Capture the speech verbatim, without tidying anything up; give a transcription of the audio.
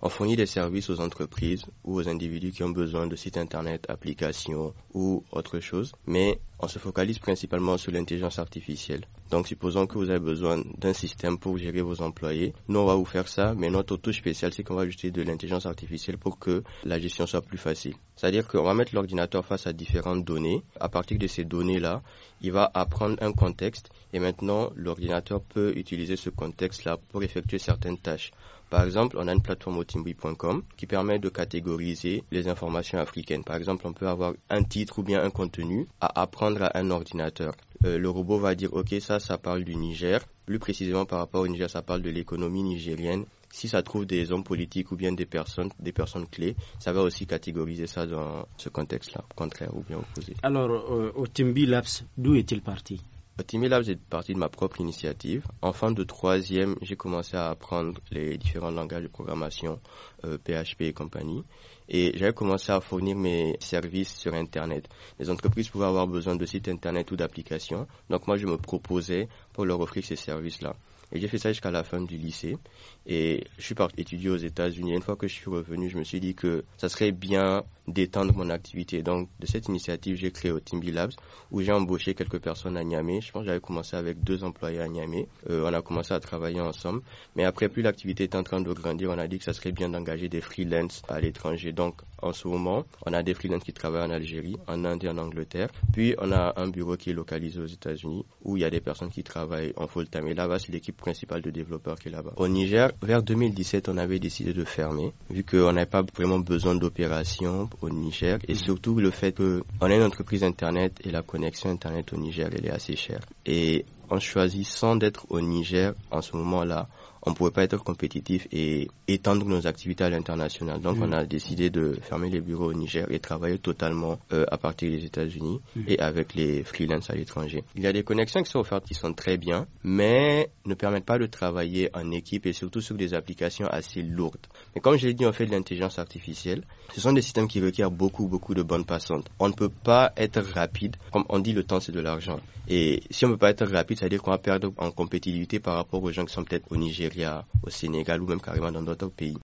On fournit des services aux entreprises ou aux individus qui ont besoin de sites internet, applications ou autre chose, mais on se focalise principalement sur l'intelligence artificielle. Donc, supposons que vous avez besoin d'un système pour gérer vos employés. Nous, on va vous faire ça, mais notre touche spéciale, c'est qu'on va ajouter de l'intelligence artificielle pour que la gestion soit plus facile. C'est-à-dire qu'on va mettre l'ordinateur face à différentes données. À partir de ces données-là, il va apprendre un contexte et maintenant, l'ordinateur peut utiliser ce contexte-là pour effectuer certaines tâches. Par exemple, on a une plateforme otimbi point com qui permet de catégoriser les informations africaines. Par exemple, on peut avoir un titre ou bien un contenu à apprendre à un ordinateur. Euh, le robot va dire, ok, ça, ça parle du Niger. Plus précisément par rapport au Niger, ça parle de l'économie nigérienne. Si ça trouve des hommes politiques ou bien des personnes, des personnes clés, ça va aussi catégoriser ça dans ce contexte-là, contraire ou bien opposé. Alors, euh, Otimbi Labs, d'où est-il parti ? Otimbi Labs est parti de ma propre initiative. En fin de troisième, j'ai commencé à apprendre les différents langages de programmation, euh, P H P et compagnie. Et j'avais commencé à fournir mes services sur Internet. Les entreprises pouvaient avoir besoin de sites Internet ou d'applications. Donc moi, je me proposais pour leur offrir ces services-là. Et j'ai fait ça jusqu'à la fin du lycée. Et je suis parti étudier aux États-Unis. Une fois que je suis revenu, je me suis dit que ça serait bien d'étendre mon activité. Donc, de cette initiative, j'ai créé Otimbi Labs, où j'ai embauché quelques personnes à Niamey. Je pense que j'avais commencé avec deux employés à Niamey. Euh, on a commencé à travailler ensemble. Mais après, plus l'activité est en train de grandir, on a dit que ça serait bien d'engager des freelances à l'étranger. Donc, en ce moment, on a des freelances qui travaillent en Algérie, en Inde et en Angleterre. Puis, on a un bureau qui est localisé aux États-Unis, où il y a des personnes qui travaillent en full-time. Et là-bas, c'est l'équipe principale de développeurs qui est là-bas. Au Niger, vers deux mille dix-sept, on avait décidé de fermer, vu qu'on n'avait pas vraiment besoin d'opérations au Niger, et surtout le fait qu'on a une entreprise Internet et la connexion Internet au Niger, elle est assez chère. Et en choisissant d'être au Niger, en ce moment-là, on ne pouvait pas être compétitif et étendre nos activités à l'international. Donc, mmh. on a décidé de fermer les bureaux au Niger et travailler totalement euh, à partir des États-Unis mmh. et avec les freelances à l'étranger. Il y a des connexions qui sont offertes qui sont très bien, mais ne permettent pas de travailler en équipe et surtout sur des applications assez lourdes. Mais comme je l'ai dit, on fait de l'intelligence artificielle. Ce sont des systèmes qui requièrent beaucoup, beaucoup de bandes passantes. On ne peut pas être rapide. Comme on dit, le temps, c'est de l'argent. Et si on ne peut pas être rapide, c'est-à-dire qu'on va perdre en compétitivité par rapport aux gens qui sont peut-être au Nigeria, au Sénégal ou même carrément dans d'autres pays.